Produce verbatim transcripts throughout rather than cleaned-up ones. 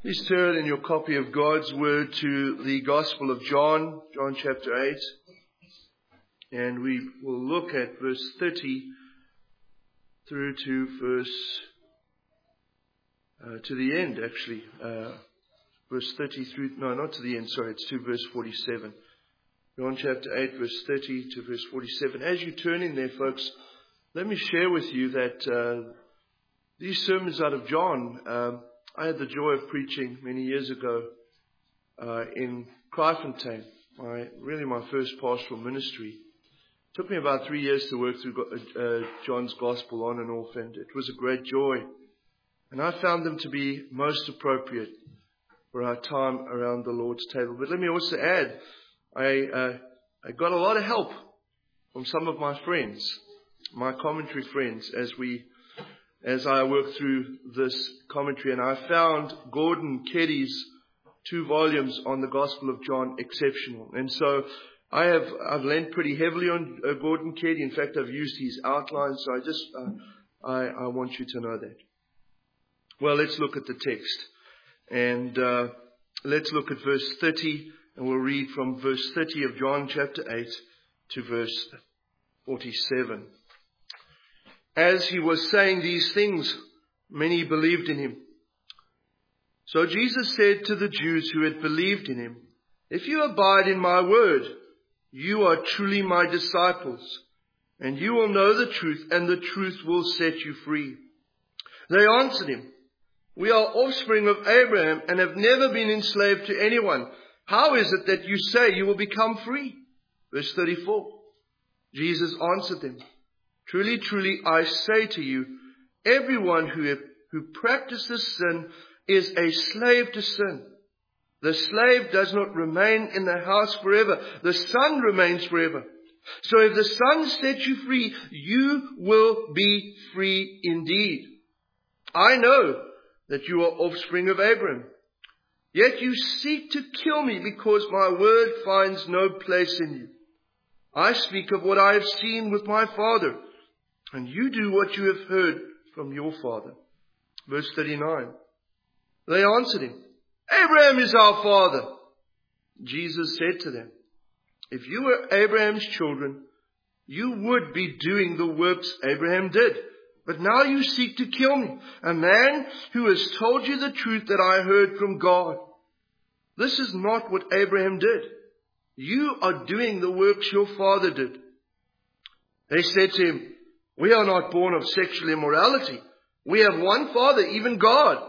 Please turn in your copy of God's Word to the Gospel of John, John chapter eight. And we will look at verse thirty through to verse, uh, to the end actually. Uh, verse thirty through, no, not to the end, sorry, it's to verse forty-seven. John chapter eight, verse thirty to verse forty-seven. As you turn in there, folks, let me share with you that uh, these sermons out of John, uh, I had the joy of preaching many years ago uh, in Kraaifontein, my, really my first pastoral ministry. It took me about three years to work through uh, John's Gospel on and off, and it was a great joy. And I found them to be most appropriate for our time around the Lord's table. But let me also add, I, uh, I got a lot of help from some of my friends, my commentary friends, as we as I worked through this commentary, and I found Gordon Keddy's two volumes on the Gospel of John exceptional. And so I have, I've lent pretty heavily on uh, Gordon Keddy. In fact, I've used his outline, so I just, uh, I, I want you to know that. Well, let's look at the text. And uh, let's look at verse thirty, and we'll read from verse thirty of John chapter eight to verse forty-seven. As he was saying these things, many believed in him. So Jesus said to the Jews who had believed in him, "If you abide in my word, you are truly my disciples, and you will know the truth, and the truth will set you free." They answered him, "We are offspring of Abraham and have never been enslaved to anyone. How is it that you say you will become free?" Verse thirty-four. Jesus answered them, "Truly, truly, I say to you, everyone who, who practices sin is a slave to sin. The slave does not remain in the house forever. The Son remains forever. So if the Son sets you free, you will be free indeed. I know that you are offspring of Abraham. Yet you seek to kill me because my word finds no place in you. I speak of what I have seen with my Father, and you do what you have heard from your father." Verse thirty-nine. They answered him, "Abraham is our father." Jesus said to them, "If you were Abraham's children, you would be doing the works Abraham did. But now you seek to kill me, a man who has told you the truth that I heard from God. This is not what Abraham did. You are doing the works your father did." They said to him, "We are not born of sexual immorality. We have one Father, even God."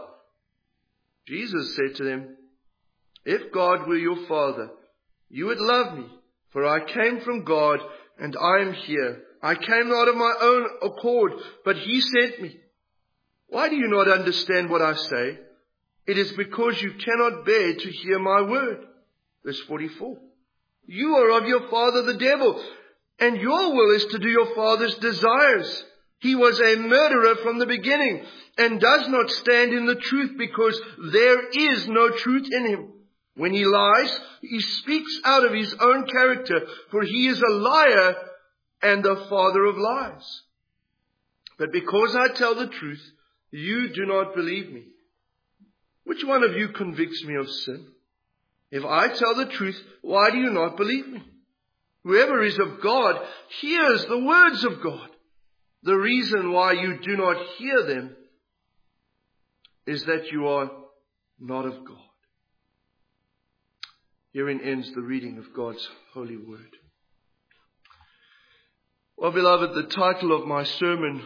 Jesus said to them, "If God were your Father, you would love me, for I came from God and I am here. I came not of my own accord, but he sent me. Why do you not understand what I say? It is because you cannot bear to hear my word." Verse forty-four. You are of your father the devil, and your will is to do your father's desires. He was a murderer from the beginning and does not stand in the truth because there is no truth in him. When he lies, he speaks out of his own character, for he is a liar and the father of lies. But because I tell the truth, you do not believe me. Which one of you convicts me of sin? If I tell the truth, why do you not believe me? Whoever is of God hears the words of God. The reason why you do not hear them is that you are not of God. Herein ends the reading of God's holy word. Well, beloved, the title of my sermon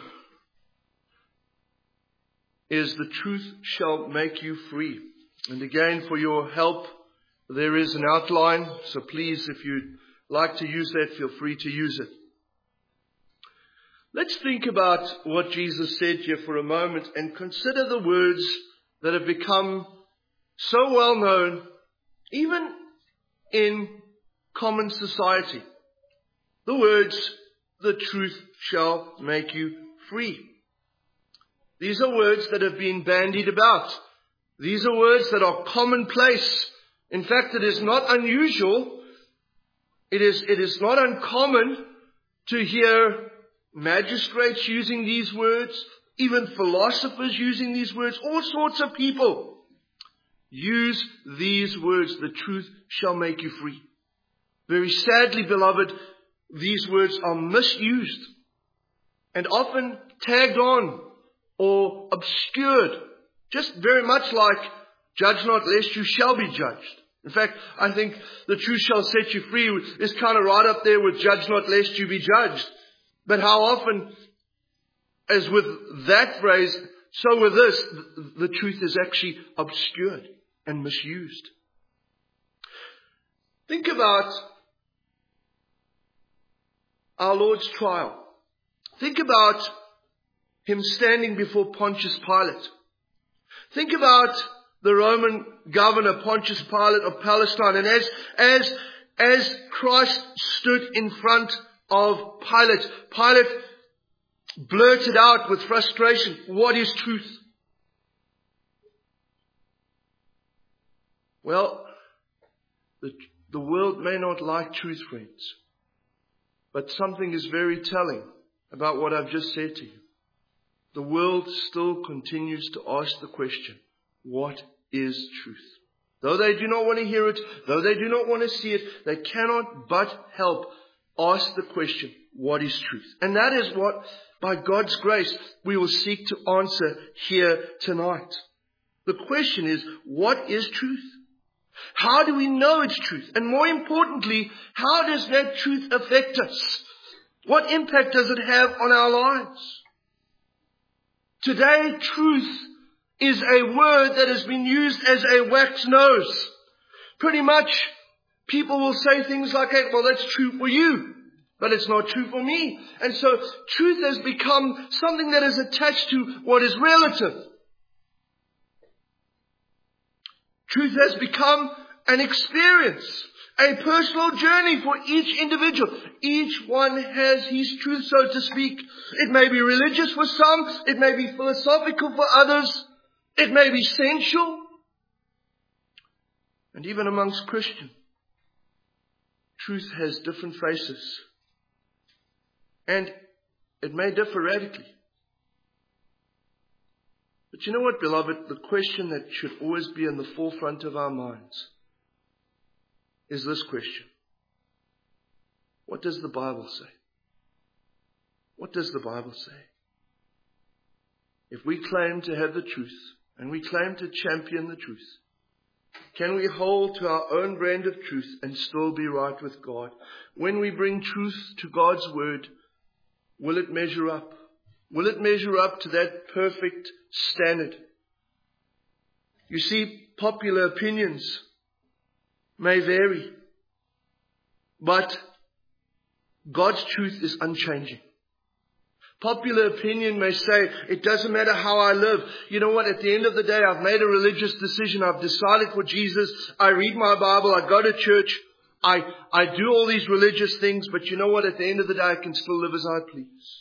is "The Truth Shall Make You Free." And again, for your help, there is an outline. So please, if you'd like to use that, feel free to use it. Let's think about what Jesus said here for a moment and consider the words that have become so well known, even in common society. The words, "The truth shall make you free." These are words that have been bandied about. These are words that are commonplace. In fact, it is not unusual. It is, it is not uncommon to hear magistrates using these words, even philosophers using these words, all sorts of people. use these words, the truth shall make you free. Very sadly, beloved, these words are misused and often tagged on or obscured, just very much like, judge not lest you shall be judged. In fact, I think the truth shall set you free is kind of right up there with judge not lest you be judged. But how often, as with that phrase, so with this, the truth is actually obscured and misused. Think about our Lord's trial. Think about Him standing before Pontius Pilate. Think about the Roman governor, Pontius Pilate of Palestine. And as, as, as Christ stood in front of Pilate, Pilate blurted out with frustration, what is truth? Well, the, the world may not like truth, friends. But something is very telling about what I've just said to you. The world still continues to ask the question, what is truth? Though they do not want to hear it, though they do not want to see it, they cannot but help ask the question, what is truth? And that is what, by God's grace, we will seek to answer here tonight. The question is, what is truth? How do we know it's truth? And more importantly, how does that truth affect us? What impact does it have on our lives? Today, truth is a word that has been used as a wax nose. Pretty much, people will say things like, hey, well, that's true for you, but it's not true for me. And so, truth has become something that is attached to what is relative. Truth has become an experience, a personal journey for each individual. Each one has his truth, so to speak. It may be religious for some. It may be philosophical for others. It may be sensual. And even amongst Christians, truth has different faces. And it may differ radically. But you know what, beloved? The question that should always be in the forefront of our minds is this question. What does the Bible say? What does the Bible say? If we claim to have the truth, and we claim to champion the truth, can we hold to our own brand of truth and still be right with God? When we bring truth to God's word, will it measure up? Will it measure up to that perfect standard? You see, popular opinions may vary, but God's truth is unchanging. Popular opinion may say, it doesn't matter how I live. You know what? At the end of the day, I've made a religious decision. I've decided for Jesus. I read my Bible. I go to church. I, I do all these religious things. But you know what? At the end of the day, I can still live as I please.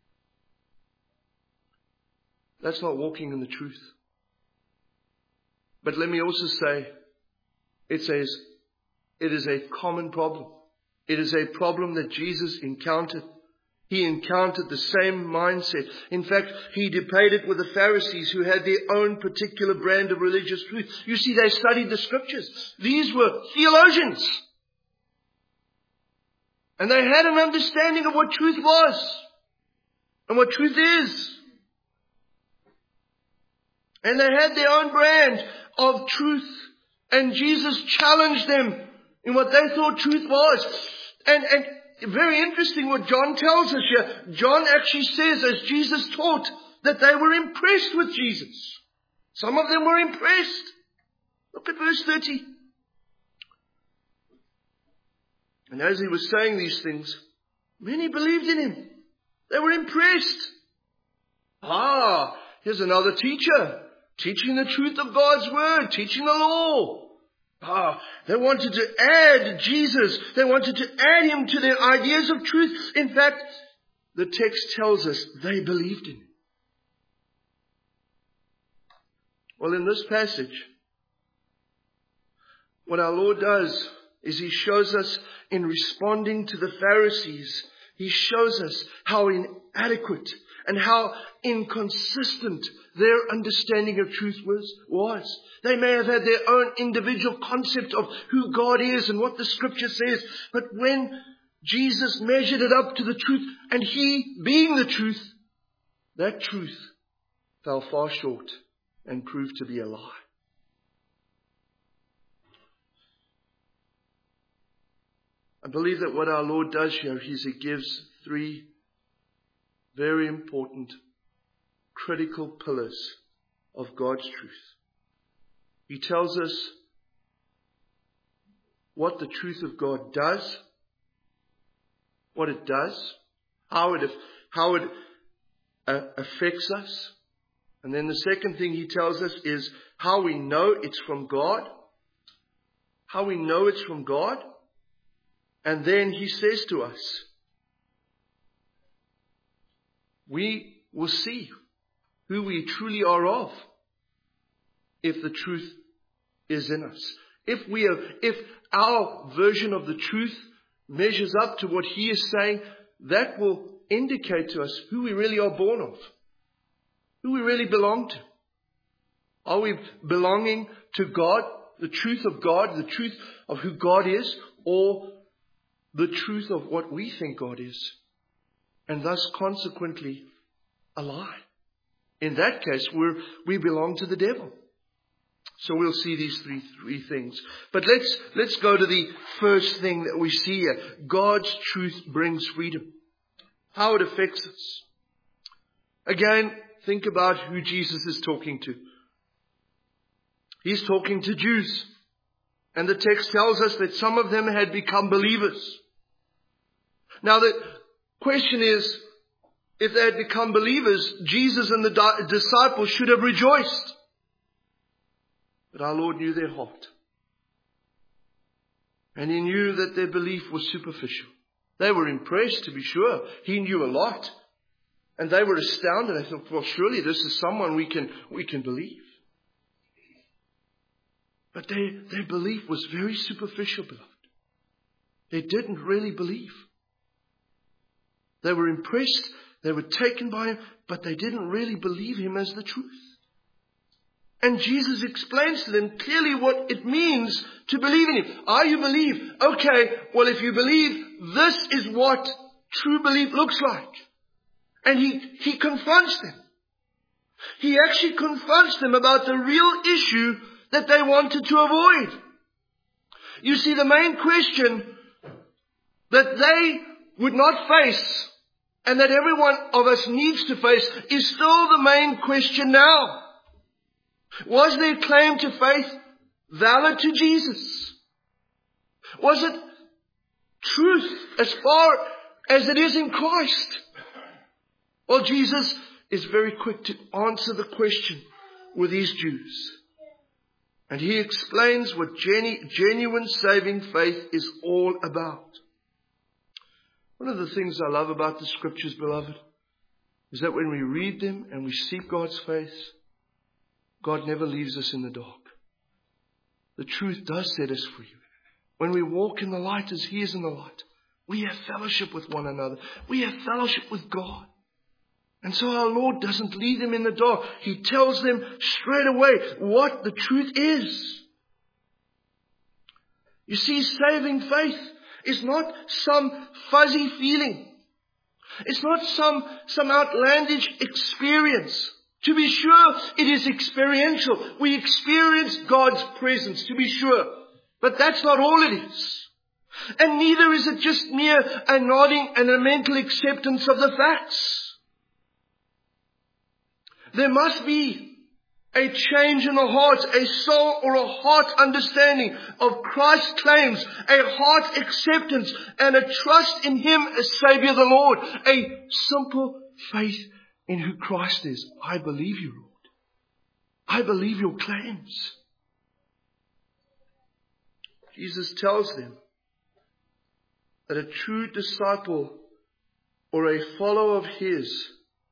That's not walking in the truth. But let me also say, it says, it is a common problem. It is a problem that Jesus encountered. He encountered the same mindset. In fact, he debated with the Pharisees who had their own particular brand of religious truth. You see, they studied the scriptures. These were theologians. And they had an understanding of what truth was and what truth is. And they had their own brand of truth. And Jesus challenged them in what they thought truth was. And, and very interesting what John tells us here. John actually says, as Jesus taught, that they were impressed with Jesus. Some of them were impressed. Look at verse thirty. And as he was saying these things, many believed in him. They were impressed. Ah, here's another teacher. Teaching the truth of God's word. Teaching the law. Ah, they wanted to add Jesus. They wanted to add him to their ideas of truth. In fact, the text tells us they believed in him. Well, in this passage, what our Lord does is he shows us in responding to the Pharisees, he shows us how inadequate and how inconsistent their understanding of truth was. was. They may have had their own individual concept of who God is and what the Scripture says. But when Jesus measured it up to the truth, and He being the truth, that truth fell far short and proved to be a lie. I believe that what our Lord does here is He gives three very important, critical pillars of God's truth. He tells us what the truth of God does, what it does, how it, how it uh, affects us. And then the second thing He tells us is how we know it's from God. How we know it's from God. And then He says to us, we will see who we truly are of if the truth is in us. If we are, if our version of the truth measures up to what He is saying, that will indicate to us who we really are born of, who we really belong to. Are we belonging to God, the truth of God, the truth of who God is, or the truth of what we think God is, and thus consequently a lie? In that case, we're, we belong to the devil. So we'll see these three, three things. But let's, let's go to the first thing that we see here. God's truth brings freedom. How it affects us. Again, think about who Jesus is talking to. He's talking to Jews. And the text tells us that some of them had become believers. Now the question is, if they had become believers, Jesus and the di- disciples should have rejoiced. But our Lord knew their heart. And He knew that their belief was superficial. They were impressed, to be sure. He knew a lot. And they were astounded. They thought, well, surely this is someone we can, we can believe. But their, their belief was very superficial, beloved. They didn't really believe. They were impressed. They were taken by Him. But they didn't really believe Him as the truth. And Jesus explains to them clearly what it means to believe in Him. Ah, you believe. Okay, well, if you believe, this is what true belief looks like. And He, He confronts them. He actually confronts them about the real issue that they wanted to avoid. You see, the main question that they would not face, and that every one of us needs to face, is still the main question now. Was their claim to faith valid to Jesus? Was it truth as far as it is in Christ? Well, Jesus is very quick to answer the question with these Jews. And He explains what genu- genuine saving faith is all about. One of the things I love about the Scriptures, beloved, is that when we read them and we seek God's face, God never leaves us in the dark. The truth does set us free. When we walk in the light as He is in the light, we have fellowship with one another. We have fellowship with God. And so our Lord doesn't leave them in the dark. He tells them straight away what the truth is. You see, saving faith is not some fuzzy feeling. It's not some, some outlandish experience. To be sure, it is experiential. We experience God's presence, to be sure. But that's not all it is. And neither is it just mere a nodding and a mental acceptance of the facts. There must be a change in the heart, a soul or a heart understanding of Christ's claims, a heart acceptance and a trust in Him as Savior the Lord, a simple faith in who Christ is. I believe you, Lord. I believe your claims. Jesus tells them that a true disciple or a follower of His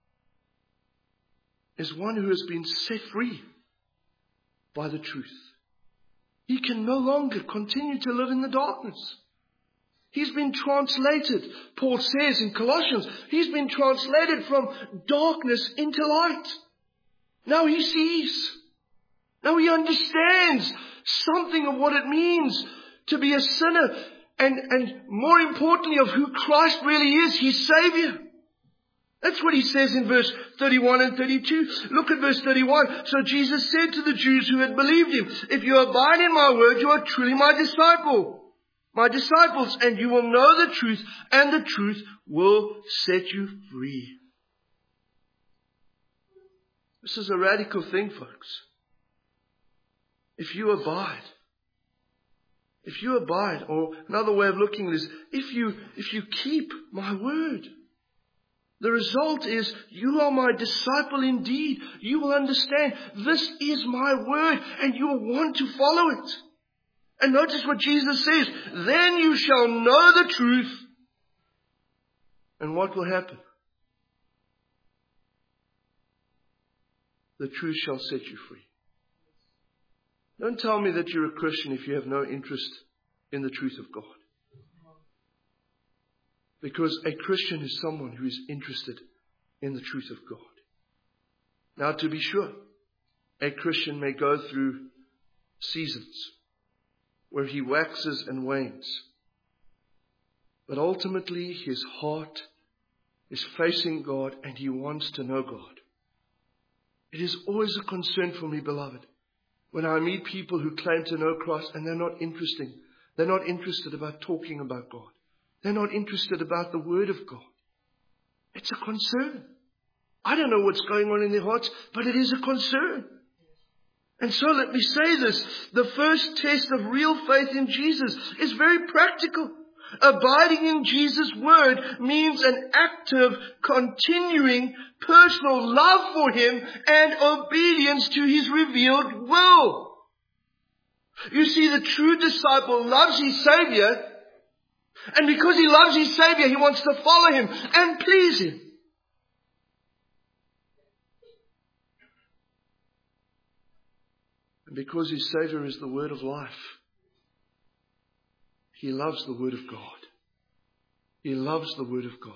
is one who has been set free by the truth. He can no longer continue to live in the darkness. He's been translated, Paul says in Colossians, he's been translated from darkness into light. Now he sees. Now he understands something of what it means to be a sinner. And, and more importantly, of who Christ really is, his Savior. That's what he says in verse thirty-one and thirty-two. Look at verse thirty-one. So Jesus said to the Jews who had believed him, if you abide in my word, you are truly my disciple. My disciples, and you will know the truth, and the truth will set you free. This is a radical thing, folks. If you abide, if you abide, or another way of looking at this, if you, if you keep my word, the result is you are my disciple indeed. You will understand this is my word, and you will want to follow it. And notice what Jesus says, then you shall know the truth. And what will happen? The truth shall set you free. Don't tell me that you're a Christian if you have no interest in the truth of God. Because a Christian is someone who is interested in the truth of God. Now, to be sure, a Christian may go through seasons where he waxes and wanes. But ultimately, his heart is facing God and he wants to know God. It is always a concern for me, beloved, when I meet people who claim to know Christ and they're not interesting. They're not interested about talking about God. They're not interested about the Word of God. It's a concern. I don't know what's going on in their hearts, but it is a concern. And so let me say this. The first test of real faith in Jesus is very practical. Abiding in Jesus' word means an active, continuing, personal love for him and obedience to his revealed will. You see, the true disciple loves his Savior, and because he loves his Savior, he wants to follow him and please him. And because his Savior is the word of life, he loves the word of God. He loves the word of God.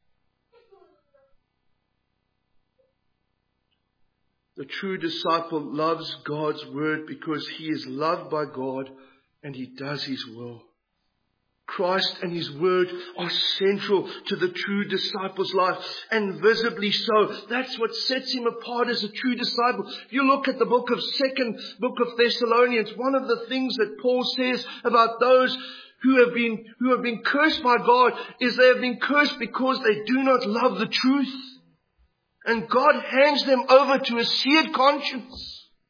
The true disciple loves God's word because he is loved by God and he does his will. Christ and his word are central to the true disciple's life, and visibly so. That's what sets him apart as a true disciple. If you look at the book of second book of Thessalonians, one of the things that Paul says about those who have been who have been cursed by God is they have been cursed because they do not love the truth. And God hands them over to a seared conscience.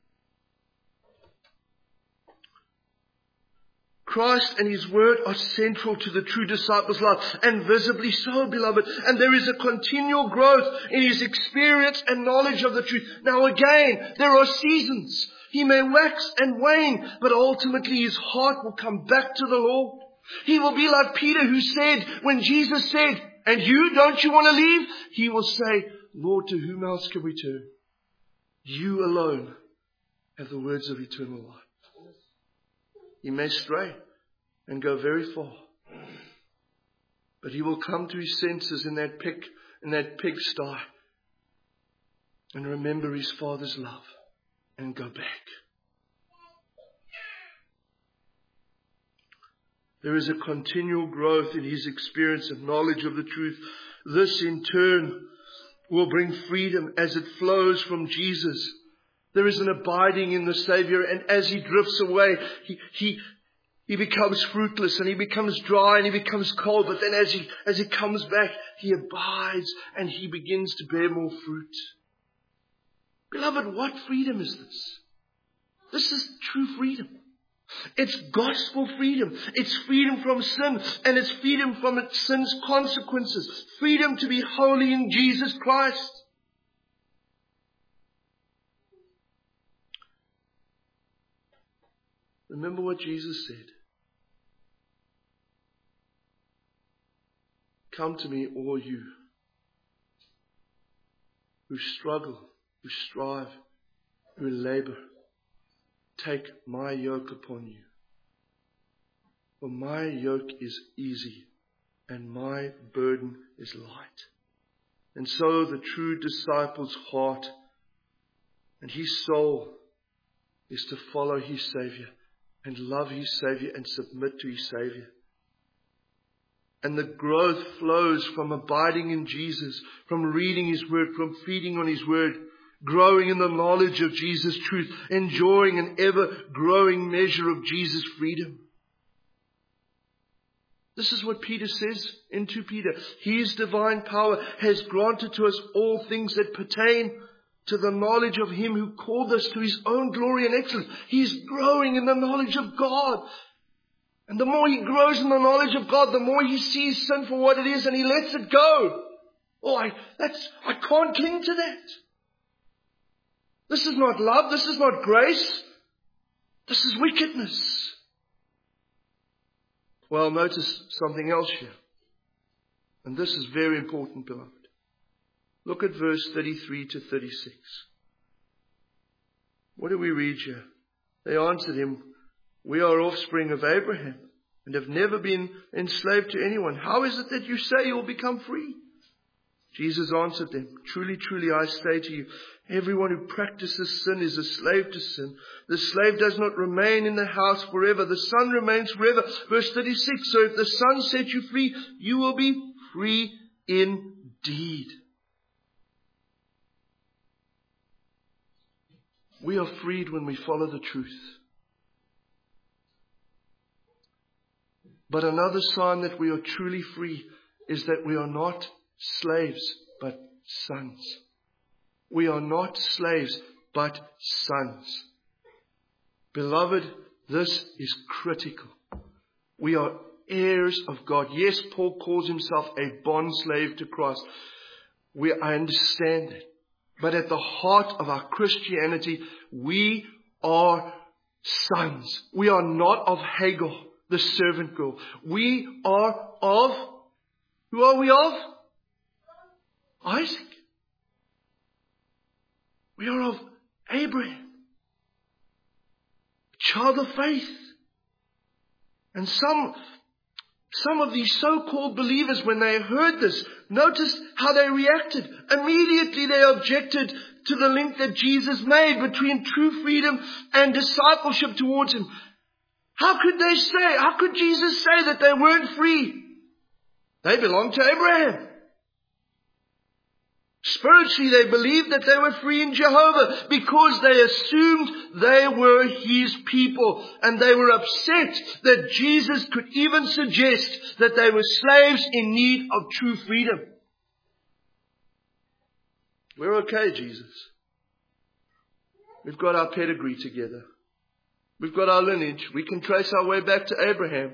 Christ and his word are central to the true disciple's life, and visibly so, beloved. And there is a continual growth in his experience and knowledge of the truth. Now again, there are seasons. He may wax and wane, but ultimately his heart will come back to the Lord. He will be like Peter, who said, when Jesus said, "And you, don't you want to leave?" He will say, "Lord, to whom else can we turn? You alone have the words of eternal life." He may stray and go very far, but he will come to his senses in that pig, in that pigsty, and remember his Father's love and go back. There is a continual growth in his experience and knowledge of the truth. This in turn will bring freedom as it flows from Jesus. There is an abiding in the Savior, and as he drifts away, he, he, he becomes fruitless and he becomes dry and he becomes cold. But then as he, as he comes back, he abides and he begins to bear more fruit. Beloved, what freedom is this? This is true freedom. It's gospel freedom. It's freedom from sin, and it's freedom from its sin's consequences. Freedom to be holy in Jesus Christ. Remember what Jesus said. Come to me, all you who struggle, who strive, who labor. Take my yoke upon you. For my yoke is easy and my burden is light. And so the true disciple's heart And his soul is to follow his Savior and love his Savior and submit to his Savior. And the growth flows from abiding in Jesus, from reading his word, from feeding on his word, growing in the knowledge of Jesus' truth, enjoying an ever-growing measure of Jesus' freedom. This is what Peter says in Second Peter. His divine power has granted to us all things that pertain to the knowledge of him who called us to his own glory and excellence. He is growing in the knowledge of God. And the more he grows in the knowledge of God, the more he sees sin for what it is and he lets it go. Oh, I, that's, I can't cling to that. This is not love. This is not grace. This is wickedness. Well, notice something else here. And this is very important, beloved. Look at verse thirty-three to thirty-six. What do we read here? They answered him, "We are offspring of Abraham and have never been enslaved to anyone. How is it that you say you will become free?" Jesus answered them, "Truly, truly, I say to you, everyone who practices sin is a slave to sin. The slave does not remain in the house forever. The son remains forever." Verse thirty-six, "So if the son set you free, you will be free indeed." We are freed when we follow the truth. But another sign that we are truly free is that we are not slaves, but sons. We are not slaves, but sons. Beloved, this is critical. We are heirs of God. Yes, Paul calls himself a bondslave to Christ. We, I understand that. But at the heart of our Christianity, we are sons. We are not of Hagar, the servant girl. We are of, who are we of? Isaac. We are of Abraham, child of faith. And some, some of these so-called believers, when they heard this, notice how they reacted. Immediately they objected to the link that Jesus made between true freedom and discipleship towards him. How could they say, how could Jesus say that they weren't free? They belonged to Abraham. Spiritually, they believed that they were free in Jehovah because they assumed they were his people. And they were upset that Jesus could even suggest that they were slaves in need of true freedom. We're okay, Jesus. We've got our pedigree together. We've got our lineage. We can trace our way back to Abraham.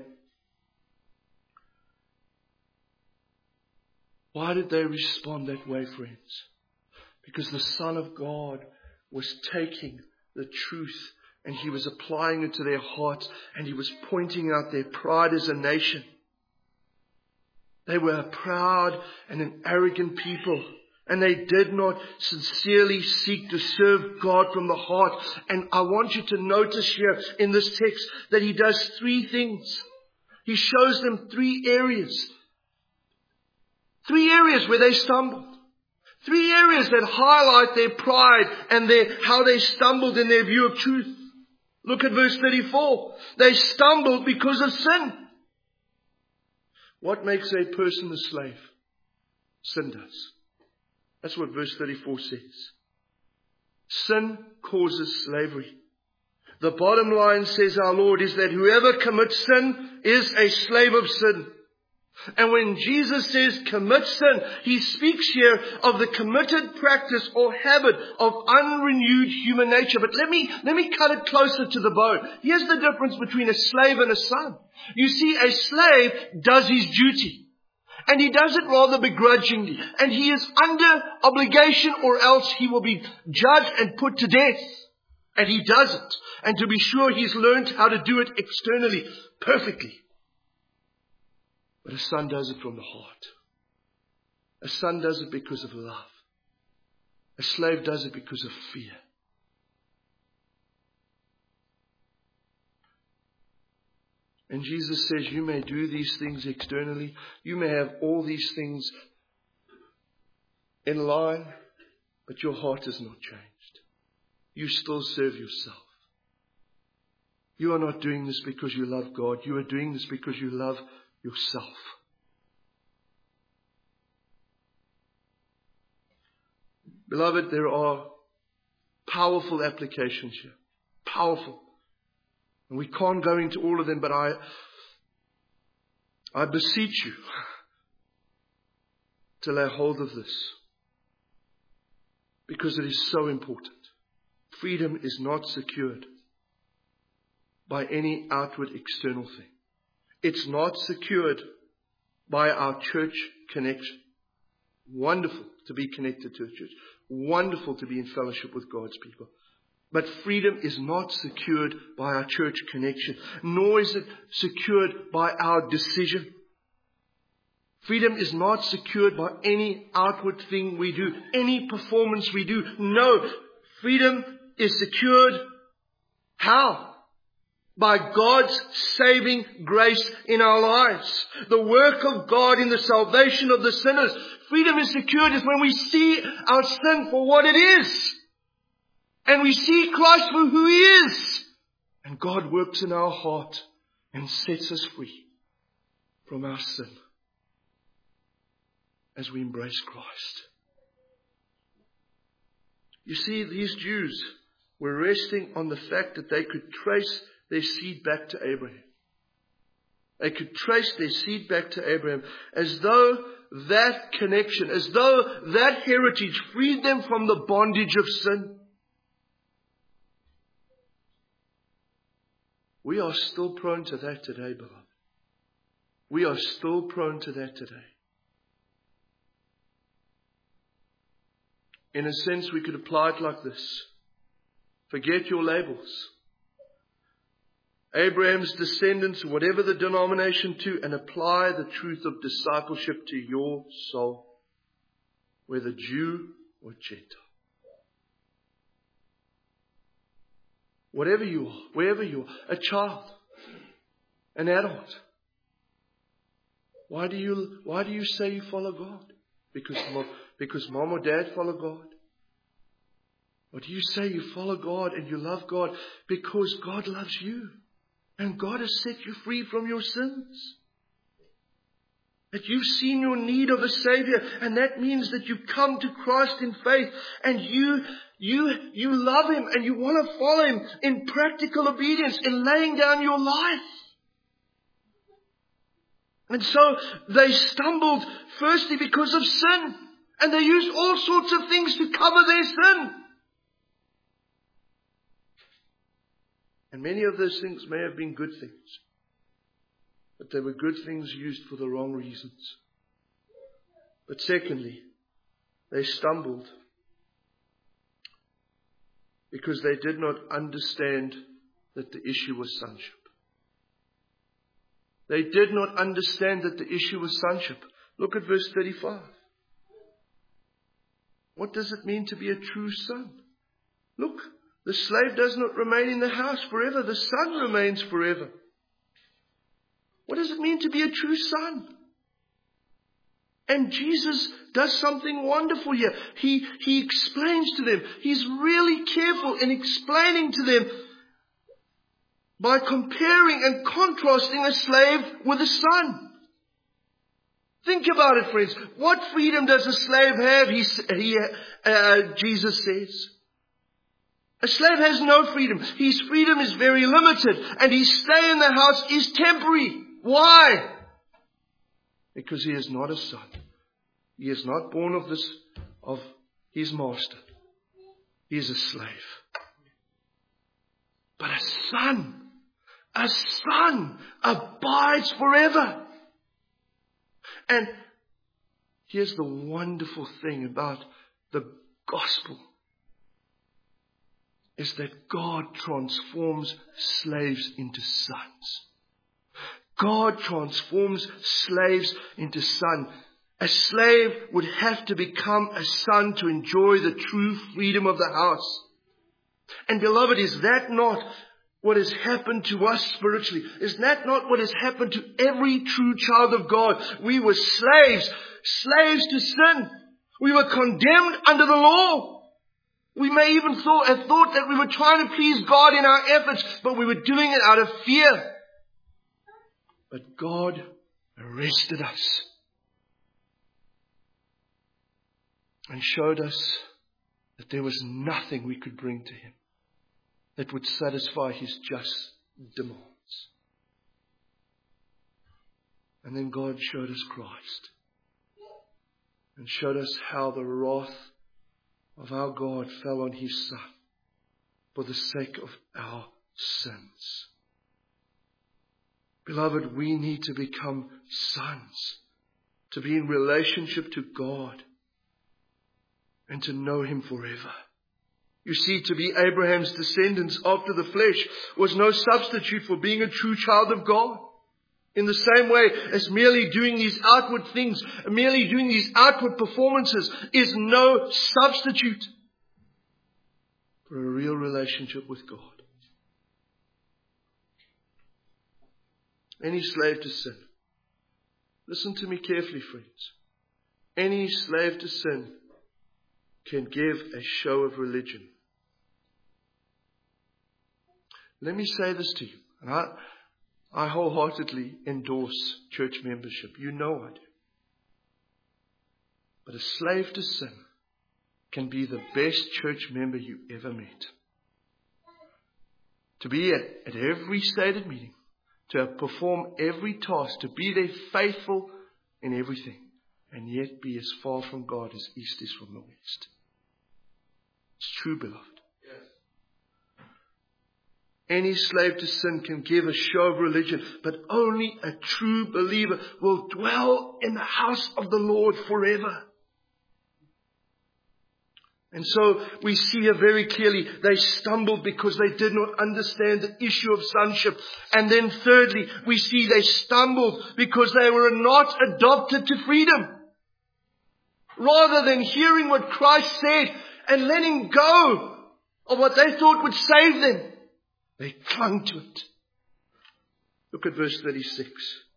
Why did they respond that way, friends? Because the Son of God was taking the truth and he was applying it to their hearts and he was pointing out their pride as a nation. They were a proud and an arrogant people, and they did not sincerely seek to serve God from the heart. And I want you to notice here in this text that he does three things. He shows them three areas. Three areas where they stumbled. Three areas that highlight their pride and their, how they stumbled in their view of truth. Look at verse thirty-four. They stumbled because of sin. What makes a person a slave? Sin does. That's what verse thirty-four says. Sin causes slavery. The bottom line, says our Lord, is that whoever commits sin is a slave of sin. And when Jesus says commit sin, he speaks here of the committed practice or habit of unrenewed human nature. But let me, let me cut it closer to the bone. Here's the difference between a slave and a son. You see, a slave does his duty. And he does it rather begrudgingly. And he is under obligation, or else he will be judged and put to death. And he does it. And to be sure, he's learned how to do it externally perfectly. But a son does it from the heart. A son does it because of love. A slave does it because of fear. And Jesus says, you may do these things externally. You may have all these things in line, but your heart is not changed. you still serve yourself. You are not doing this because you love God. You are doing this because you love yourself. Beloved, there are powerful applications here. Powerful. And we can't go into all of them, but I, I beseech you to lay hold of this. Because it is so important. Freedom is not secured by any outward external thing. It's not secured by our church connection. Wonderful to be connected to a church. Wonderful to be in fellowship with God's people. But freedom is not secured by our church connection, nor is it secured by our decision. Freedom is not secured by any outward thing we do, any performance we do. No, freedom is secured. How? By God's saving grace in our lives. The work of God in the salvation of the sinners. Freedom is secured is when we see our sin for what it is. And we see Christ for who He is. And God works in our heart and sets us free from our sin as we embrace Christ. You see, these Jews were resting on the fact that they could trace their seed back to Abraham. They could trace their seed back to Abraham as though that connection, as though that heritage freed them from the bondage of sin. We are still prone to that today, beloved. We are still prone to that today. In a sense, we could apply it like this. Forget your labels. Abraham's descendants, whatever the denomination to, and apply the truth of discipleship to your soul, whether Jew or Gentile. Whatever you are, wherever you are, a child, an adult. Why do you, why do you say you follow God? Because, because mom or dad follow God? Or do you say you follow God and you love God because God loves you? And God has set you free from your sins. That you've seen your need of a Savior. And that means that you come to Christ in faith. And you, you, you love Him and you want to follow Him in practical obedience, in laying down your life. And so they stumbled firstly because of sin. And they used all sorts of things to cover their sin. And many of those things may have been good things. But they were good things used for the wrong reasons. But secondly, they stumbled because they did not understand that the issue was sonship. They did not understand that the issue was sonship. Look at verse thirty-five. What does it mean to be a true son? Look. The slave does not remain in the house forever. The son remains forever. What does it mean to be a true son? And Jesus does something wonderful here. He, he explains to them. He's really careful in explaining to them by comparing and contrasting a slave with a son. Think about it, friends. What freedom does a slave have? He, he, uh, Jesus says. A slave has no freedom. His freedom is very limited. And his stay in the house is temporary. Why? Because he is not a son. He is not born of this, of his master. He is a slave. But a son, a son abides forever. And here's the wonderful thing about the gospel. Is that God transforms slaves into sons. God transforms slaves into sons. A slave would have to become a son to enjoy the true freedom of the house. And beloved, is that not what has happened to us spiritually? Is that not what has happened to every true child of God? We were slaves, slaves to sin. We were condemned under the law. We may even thought, have thought that we were trying to please God in our efforts, but we were doing it out of fear. But God arrested us and showed us that there was nothing we could bring to Him that would satisfy His just demands. And then God showed us Christ and showed us how the wrath of our God fell on His Son for the sake of our sins. Beloved, we need to become sons, to be in relationship to God and to know Him forever. You see, to be Abraham's descendants after the flesh was no substitute for being a true child of God. In the same way as merely doing these outward things, merely doing these outward performances is no substitute for a real relationship with God. Any slave to sin. Listen to me carefully, friends. Any slave to sin can give a show of religion. Let me say this to you. And I, I wholeheartedly endorse church membership. You know I do. But a slave to sin can be the best church member you ever met. To be at, at every stated meeting, to perform every task, to be there faithful in everything, and yet be as far from God as east is from the west. It's true, beloved. Any slave to sin can give a show of religion, but only a true believer will dwell in the house of the Lord forever. And so we see here very clearly, they stumbled because they did not understand the issue of sonship. And then thirdly, we see they stumbled because they were not adopted to freedom. Rather than hearing what Christ said and letting go of what they thought would save them, they clung to it. Look at verse thirty-six.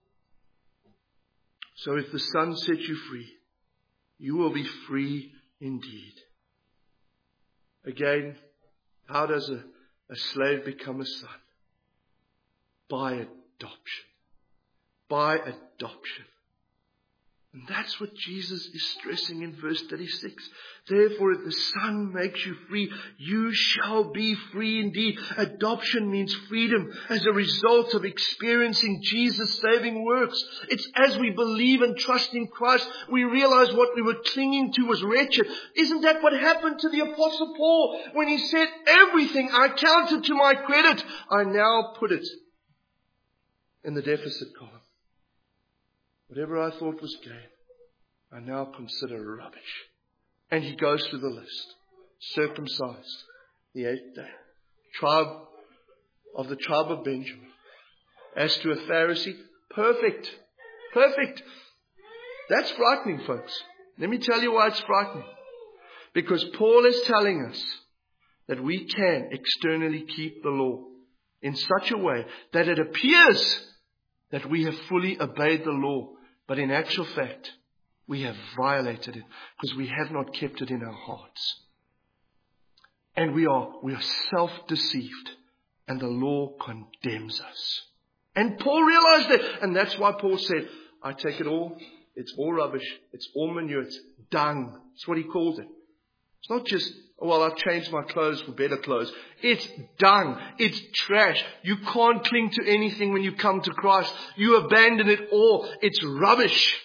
So if the Son sets you free, you will be free indeed. Again, how does a, a slave become a son? By adoption. By adoption. And that's what Jesus is stressing in verse thirty-six. Therefore, if the Son makes you free, you shall be free indeed. Adoption means freedom as a result of experiencing Jesus' saving works. It's as we believe and trust in Christ, we realize what we were clinging to was wretched. Isn't that what happened to the Apostle Paul when he said, everything I counted to my credit, I now put it in the deficit column. Whatever I thought was gain, I now consider rubbish. And he goes through the list. Circumcised, the eighth day. Tribe of the tribe of Benjamin. As to a Pharisee, perfect. Perfect. That's frightening, folks. Let me tell you why it's frightening. Because Paul is telling us that we can externally keep the law in such a way that it appears that we have fully obeyed the law. But in actual fact, we have violated it because we have not kept it in our hearts. And we are, we are self-deceived, and the law condemns us. And Paul realized that. And that's why Paul said, I take it all. It's all rubbish. It's all manure. It's dung. That's what he called it. It's not just, oh, well, I've changed my clothes for better clothes. It's dung. It's trash. You can't cling to anything when you come to Christ. You abandon it all. It's rubbish.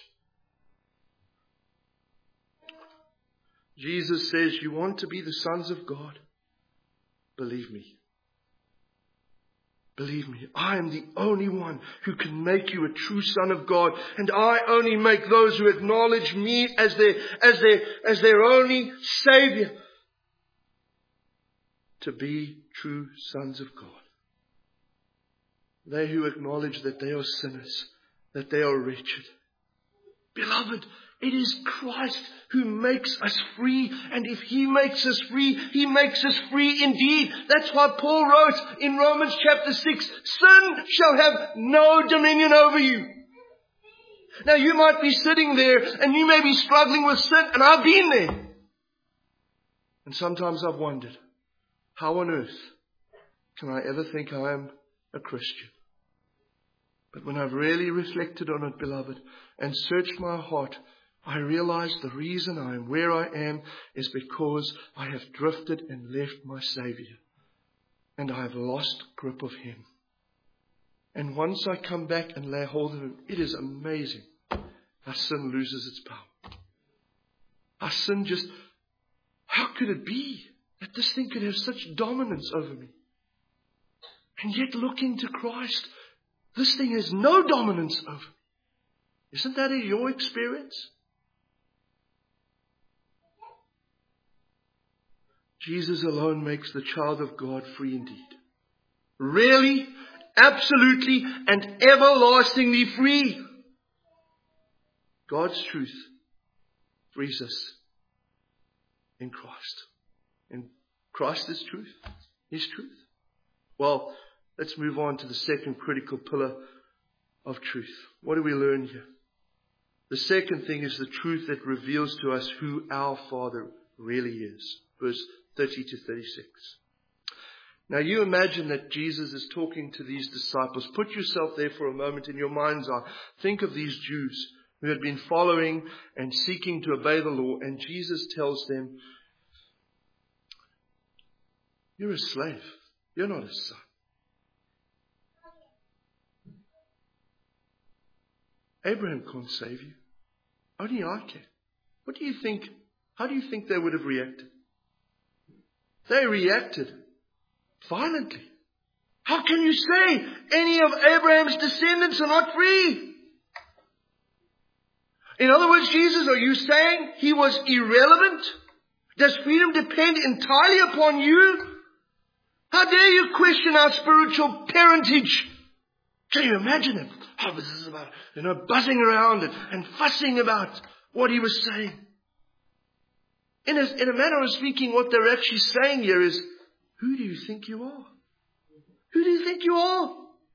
Jesus says, you want to be the sons of God? Believe me. Believe me, I am the only one who can make you a true son of God. And I only make those who acknowledge me as their, as their, as their only Savior to be true sons of God. They who acknowledge that they are sinners, that they are wretched. Beloved, it is Christ who makes us free. And if He makes us free, He makes us free indeed. That's why Paul wrote in Romans chapter six, sin shall have no dominion over you. Now you might be sitting there and you may be struggling with sin, and I've been there. And sometimes I've wondered, how on earth can I ever think I am a Christian? But when I've really reflected on it, beloved, and searched my heart, I realize the reason I am where I am is because I have drifted and left my Savior. And I have lost grip of Him. And once I come back and lay hold of Him, it is amazing how sin loses its power. Our sin just, how could it be that this thing could have such dominance over me? And yet looking to Christ, this thing has no dominance over me. Isn't that your experience? Jesus alone makes the child of God free indeed. Really, absolutely, and everlastingly free. God's truth frees us in Christ. And Christ is truth. He's truth. Well, let's move on to the second critical pillar of truth. What do we learn here? The second thing is the truth that reveals to us who our Father really is. Verse thirty to thirty-six. Now you imagine that Jesus is talking to these disciples. Put yourself there for a moment in your mind's eye. Think of these Jews who had been following and seeking to obey the law. And Jesus tells them, you're a slave. You're not a son. Abraham can't save you. Only I can. What do you think? How do you think they would have reacted? They reacted violently. How can you say any of Abraham's descendants are not free? In other words, Jesus, are you saying He was irrelevant? Does freedom depend entirely upon you? How dare you question our spiritual parentage? Can you imagine it? Oh, this is about, you know, buzzing around and, and fussing about what He was saying. In a, in a manner of speaking, what they're actually saying here is, who do you think you are? Who do you think you are?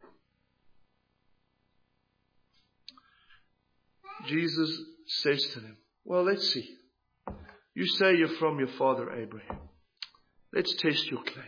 Jesus says to them, well, let's see. You say you're from your father Abraham. Let's test your claim.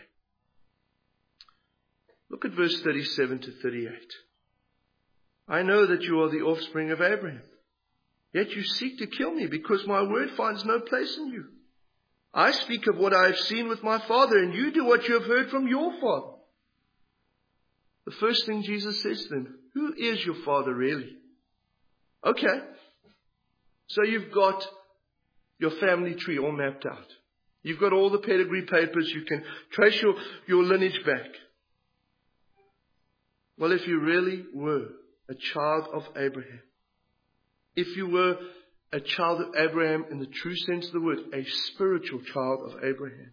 Look at verse thirty-seven to thirty-eight. I know that you are the offspring of Abraham. Yet you seek to kill me because my word finds no place in you. I speak of what I have seen with my father, and you do what you have heard from your father. The first thing Jesus says to them, who is your father really? Okay. So you've got your family tree all mapped out. You've got all the pedigree papers. You can trace your, your lineage back. Well, if you really were a child of Abraham, if you were a child of Abraham in the true sense of the word, a spiritual child of Abraham,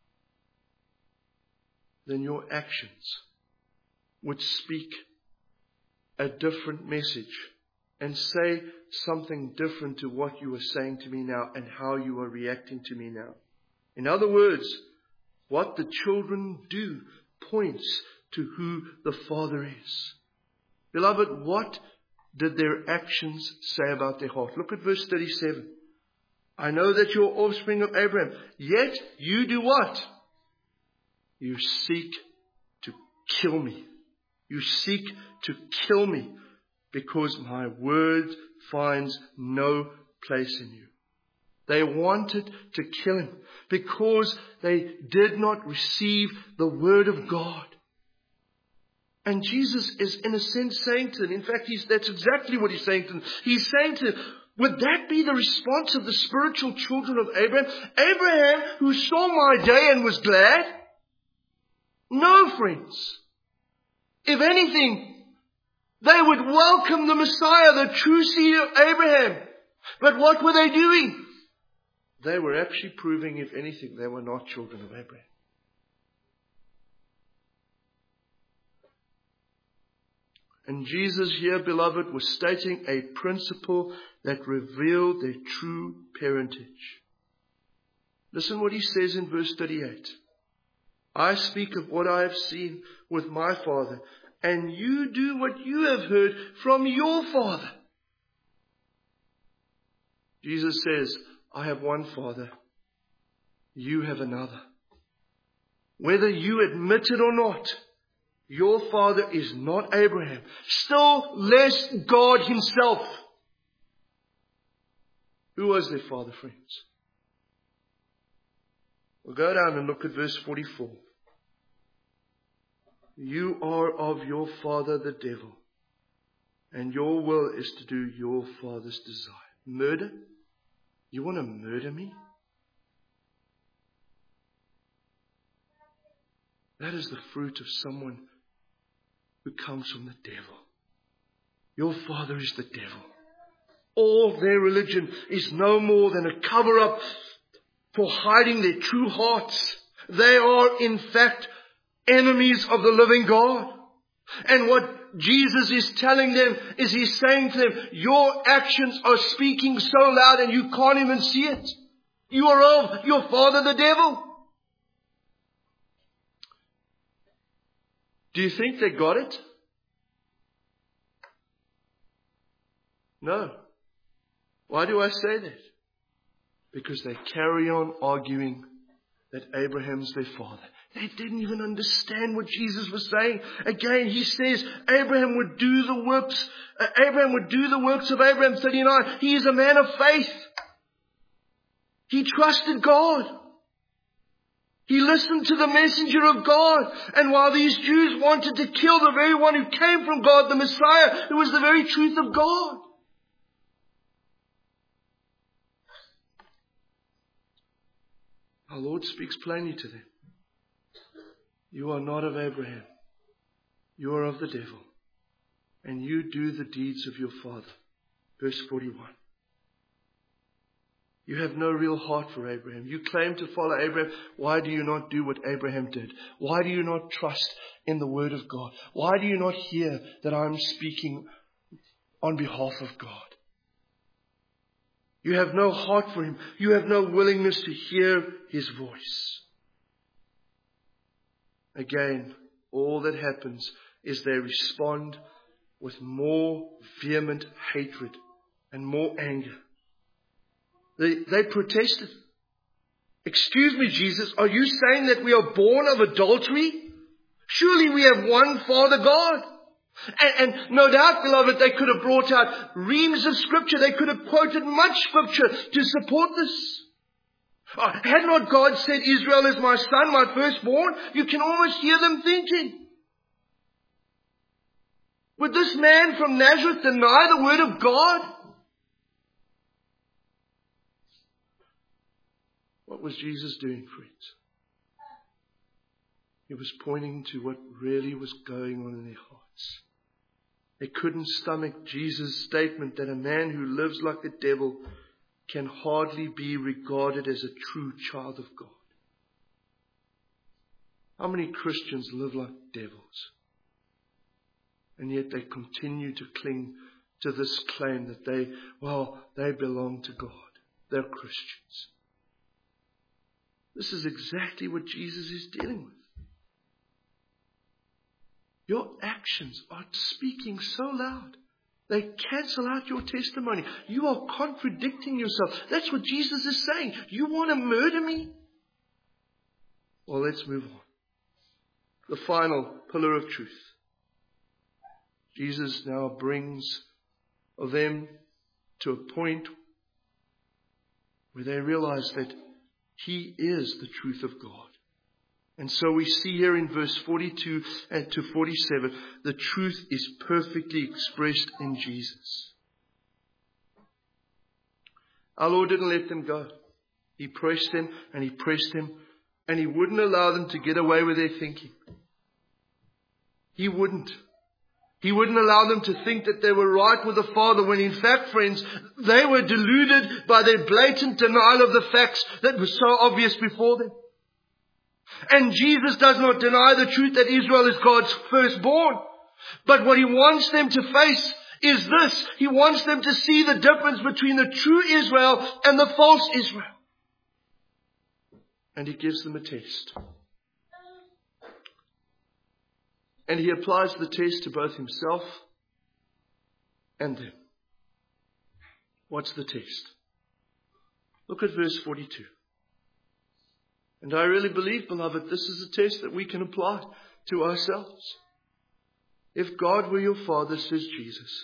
then your actions would speak a different message and say something different to what you are saying to me now and how you are reacting to me now. In other words, what the children do points to who the Father is. Beloved, what did their actions say about their heart? Look at verse thirty-seven. I know that you're offspring of Abraham, yet you do what? You seek to kill me. You seek to kill me because my word finds no place in you. They wanted to kill him because they did not receive the word of God. And Jesus is in a sense saying to them, in fact, he's, that's exactly what he's saying to them. He's saying to them, would that be the response of the spiritual children of Abraham? Abraham, who saw my day and was glad? No, friends. If anything, they would welcome the Messiah, the true seed of Abraham. But what were they doing? They were actually proving, if anything, they were not children of Abraham. And Jesus here, beloved, was stating a principle that revealed their true parentage. Listen what he says in verse thirty-eight. I speak of what I have seen with my father, and you do what you have heard from your father. Jesus says, I have one Father, you have another. Whether you admit it or not, your father is not Abraham. Still less God himself. Who was their father, friends? We'll go down and look at verse forty-four. You are of your father the devil, and your will is to do your father's desire. Murder? You want to murder me? That is the fruit of someone who comes from the devil. Your father is the devil. All their religion is no more than a cover-up for hiding their true hearts. They are, in fact, enemies of the living God. And what Jesus is telling them is He's saying to them, your actions are speaking so loud and you can't even see it. You are of your father the devil. Do you think they got it? No. Why do I say that? Because they carry on arguing that Abraham's their father. They didn't even understand what Jesus was saying. Again, He says Abraham would do the works, uh, Abraham would do the works of Abraham, thirty-nine. He is a man of faith. He trusted God. He listened to the messenger of God. And while these Jews wanted to kill the very one who came from God, the Messiah, who was the very truth of God. Our Lord speaks plainly to them. You are not of Abraham. You are of the devil. And you do the deeds of your father. Verse forty-one. You have no real heart for Abraham. You claim to follow Abraham. Why do you not do what Abraham did? Why do you not trust in the word of God? Why do you not hear that I'm speaking on behalf of God? You have no heart for Him. You have no willingness to hear His voice. Again, all that happens is they respond with more vehement hatred and more anger. They, they protested. Excuse me, Jesus, are you saying that we are born of adultery? Surely we have one Father God. And, and no doubt, beloved, they could have brought out reams of scripture. They could have quoted much scripture to support this. Oh, had not God said, Israel is my son, my firstborn? You can almost hear them thinking. Would this man from Nazareth deny the word of God? What was Jesus doing, friends? He was pointing to what really was going on in their hearts. They couldn't stomach Jesus' statement that a man who lives like the devil can hardly be regarded as a true child of God. How many Christians live like devils? And yet they continue to cling to this claim that they, well, they belong to God. They're Christians. This is exactly what Jesus is dealing with. Your actions are speaking so loud. They cancel out your testimony. You are contradicting yourself. That's what Jesus is saying. You want to murder me? Well, let's move on. The final pillar of truth. Jesus now brings them to a point where they realize that He is the truth of God. And so we see here in verse forty-two and to forty-seven, the truth is perfectly expressed in Jesus. Our Lord didn't let them go. He pressed them and He pressed them, and He wouldn't allow them to get away with their thinking. He wouldn't. He wouldn't allow them to think that they were right with the Father when in fact, friends, they were deluded by their blatant denial of the facts that were so obvious before them. And Jesus does not deny the truth that Israel is God's firstborn. But what He wants them to face is this. He wants them to see the difference between the true Israel and the false Israel. And He gives them a test. And He applies the test to both Himself and them. What's the test? Look at verse forty-two. And I really believe, beloved, this is a test that we can apply to ourselves. If God were your Father, says Jesus,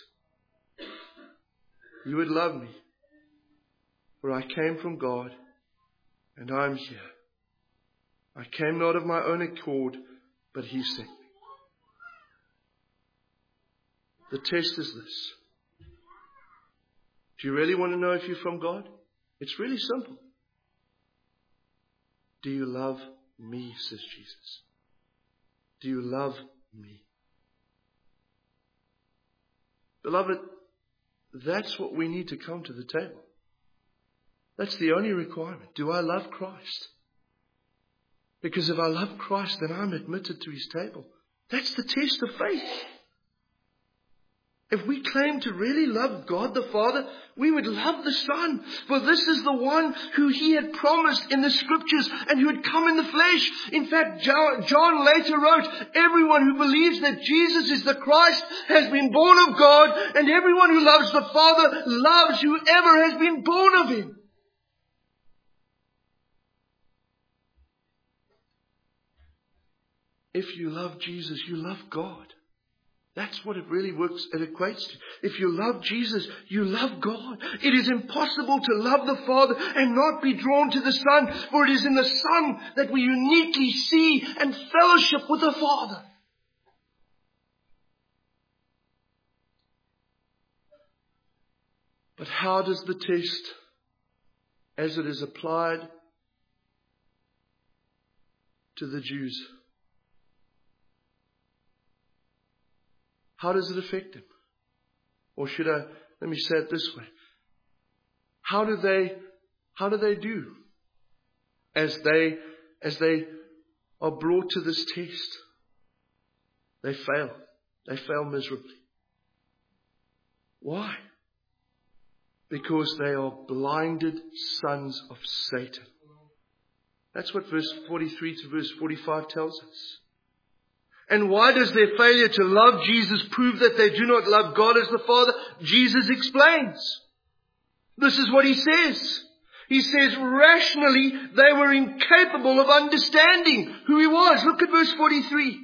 you would love me, for I came from God, and I am here. I came not of my own accord, but He sent me. The test is this. Do you really want to know if you're from God? It's really simple. Do you love me, says Jesus. Do you love me? Beloved, that's what we need to come to the table. That's the only requirement. Do I love Christ? Because if I love Christ, then I'm admitted to His table. That's the test of faith. If we claim to really love God the Father, we would love the Son. For this is the one who He had promised in the Scriptures and who had come in the flesh. In fact, John later wrote, everyone who believes that Jesus is the Christ has been born of God, and everyone who loves the Father loves whoever has been born of Him. If you love Jesus, you love God. That's what it really works, it equates to. If you love Jesus, you love God. It is impossible to love the Father and not be drawn to the Son, for it is in the Son that we uniquely see and fellowship with the Father. But how does the test, as it is applied to the Jews, how does it affect them? Or should I, let me say it this way. How do they, how do they do as they, as they are brought to this test? They fail. They fail miserably. Why? Because they are blinded sons of Satan. That's what verse forty-three to verse forty-five tells us. And why does their failure to love Jesus prove that they do not love God as the Father? Jesus explains. This is what He says. He says, rationally, they were incapable of understanding who He was. Look at verse forty-three.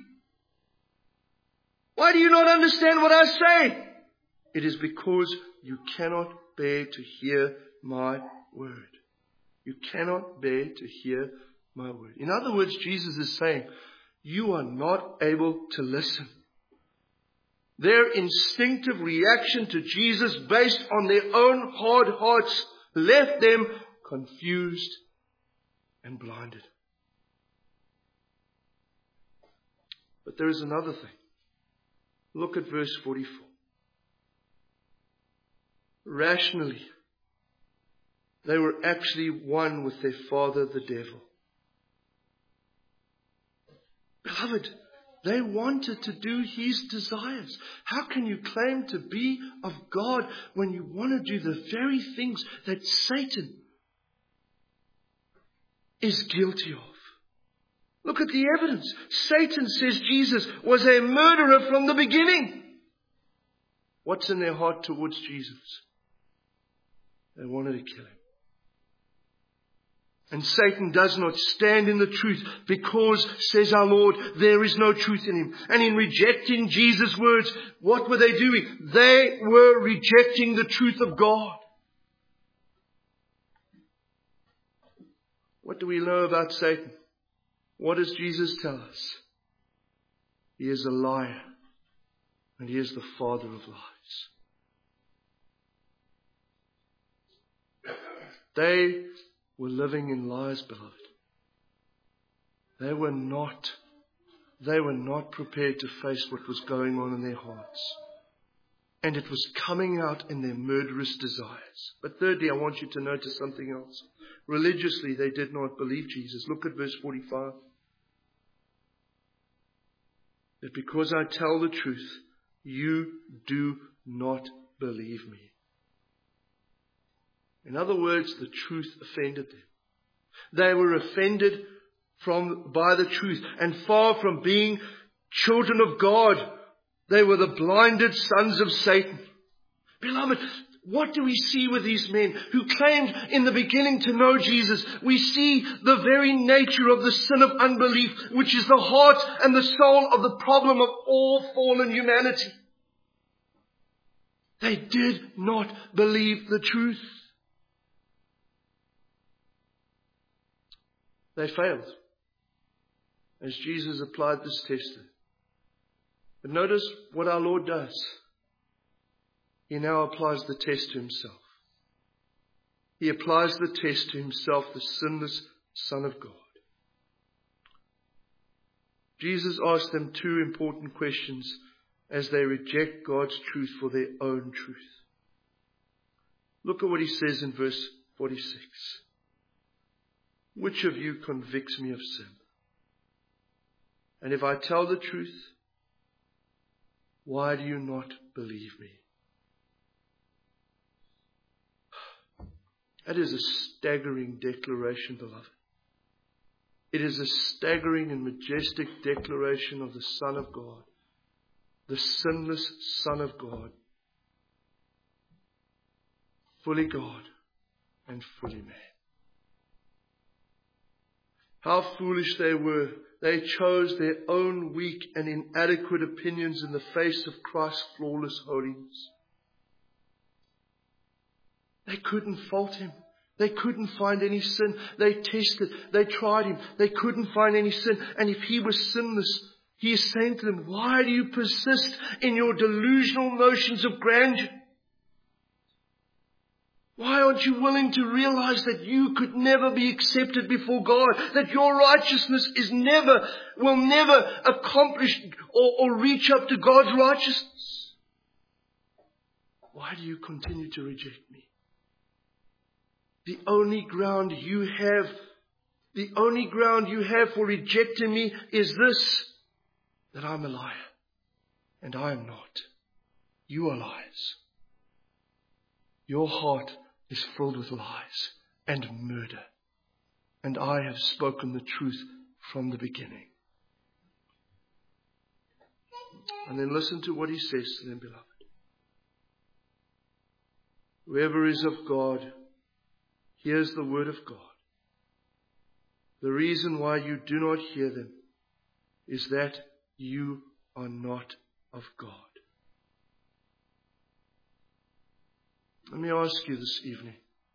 Why do you not understand what I say? It is because you cannot bear to hear my word. You cannot bear to hear my word. In other words, Jesus is saying, you are not able to listen. Their instinctive reaction to Jesus based on their own hard hearts left them confused and blinded. But there is another thing. Look at verse forty-four. Rationally, they were actually one with their father, the devil. Beloved, they wanted to do his desires. How can you claim to be of God when you want to do the very things that Satan is guilty of? Look at the evidence. Satan says Jesus was a murderer from the beginning. What's in their heart towards Jesus? They wanted to kill him. And Satan does not stand in the truth because, says our Lord, there is no truth in him. And in rejecting Jesus' words, what were they doing? They were rejecting the truth of God. What do we know about Satan? What does Jesus tell us? He is a liar, and he is the father of lies. They were living in lies, beloved. They were not, they were not prepared to face what was going on in their hearts. And it was coming out in their murderous desires. But thirdly, I want you to notice something else. Religiously, they did not believe Jesus. Look at verse forty-five. That because I tell the truth, you do not believe me. In other words, the truth offended them. They were offended from, by the truth. And far from being children of God, they were the blinded sons of Satan. Beloved, what do we see with these men who claimed in the beginning to know Jesus? We see the very nature of the sin of unbelief, which is the heart and the soul of the problem of all fallen humanity. They did not believe the truth. They failed as Jesus applied this test. But notice what our Lord does. He now applies the test to himself. He applies the test to himself, the sinless Son of God. Jesus asked them two important questions as they reject God's truth for their own truth. Look at what he says in verse forty-six. Which of you convicts me of sin? And if I tell the truth, why do you not believe me? That is a staggering declaration, beloved. It is a staggering and majestic declaration of the Son of God, the sinless Son of God, fully God and fully man. How foolish they were. They chose their own weak and inadequate opinions in the face of Christ's flawless holiness. They couldn't fault him. They couldn't find any sin. They tested. They tried him. They couldn't find any sin. And if he was sinless, he is saying to them, why do you persist in your delusional notions of grandeur? Why aren't you willing to realize that you could never be accepted before God? That your righteousness is never, will never accomplish or, or reach up to God's righteousness? Why do you continue to reject me? The only ground you have, the only ground you have for rejecting me is this, that I'm a liar. And I am not. You are liars. Your heart is filled with lies and murder. And I have spoken the truth from the beginning. And then listen to what he says to them, beloved. Whoever is of God, hears the word of God. The reason why you do not hear them is that you are not of God. Let me ask you this evening.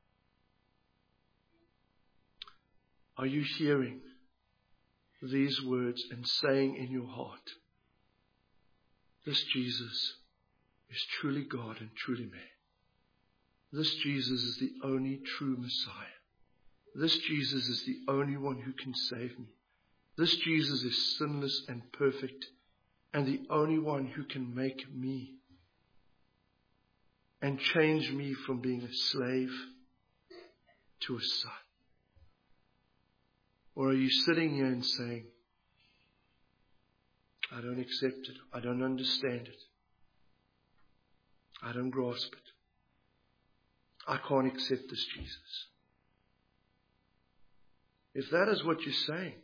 Are you hearing these words and saying in your heart, this Jesus is truly God and truly man? This Jesus is the only true Messiah. This Jesus is the only one who can save me. This Jesus is sinless and perfect and the only one who can make me and change me from being a slave to a son. Or are you sitting here and saying, I don't accept it. I don't understand it. I don't grasp it. I can't accept this Jesus. If that is what you're saying,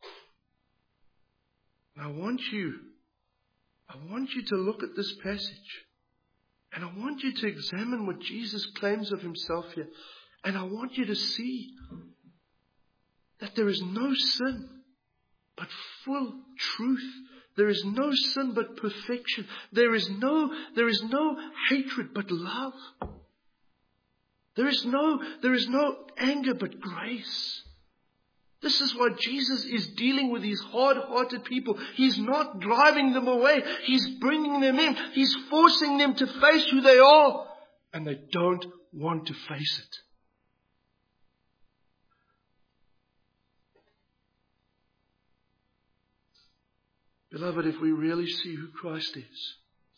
I want you, I want you to look at this passage. And I want you to examine what Jesus claims of himself here. And I want you to see that there is no sin but full truth. There is no sin but perfection. There is no, there is no hatred but love. There is no, there is no anger but grace. This is why Jesus is dealing with these hard-hearted people. He's not driving them away. He's bringing them in. He's forcing them to face who they are. And they don't want to face it. Beloved, if we really see who Christ is,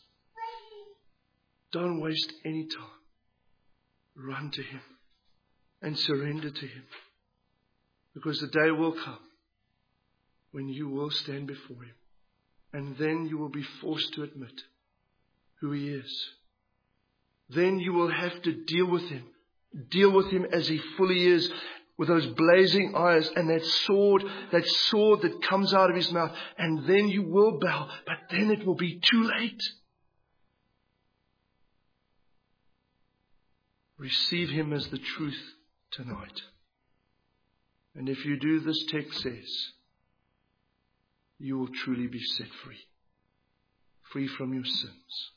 don't waste any time. Run to him and surrender to him. Because the day will come when you will stand before him. And then you will be forced to admit who he is. Then you will have to deal with him. Deal with him as he fully is. With those blazing eyes and that sword, that sword that comes out of his mouth. And then you will bow. But then it will be too late. Receive him as the truth tonight. And if you do, this text says, you will truly be set free. Free from your sins.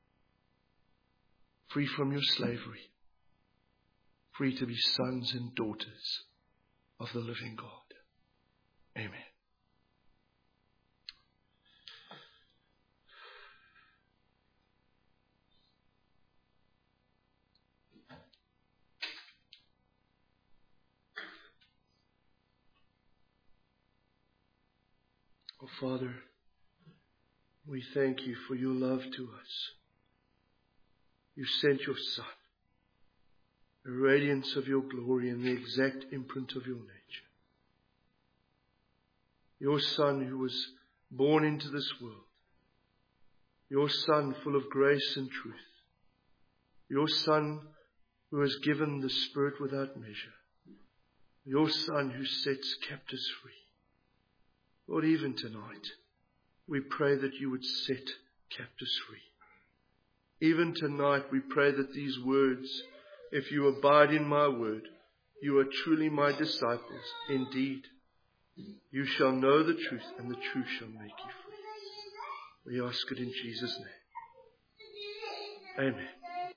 Free from your slavery. Free to be sons and daughters of the living God. Amen. Oh, Father, we thank you for your love to us. You sent your Son, the radiance of your glory and the exact imprint of your nature. Your Son who was born into this world. Your Son full of grace and truth. Your Son who has given the Spirit without measure. Your Son who sets captives free. Lord, even tonight, we pray that you would set captives free. Even tonight, we pray that these words, if you abide in my word, you are truly my disciples. Indeed, you shall know the truth, and the truth shall make you free. We ask it in Jesus' name. Amen.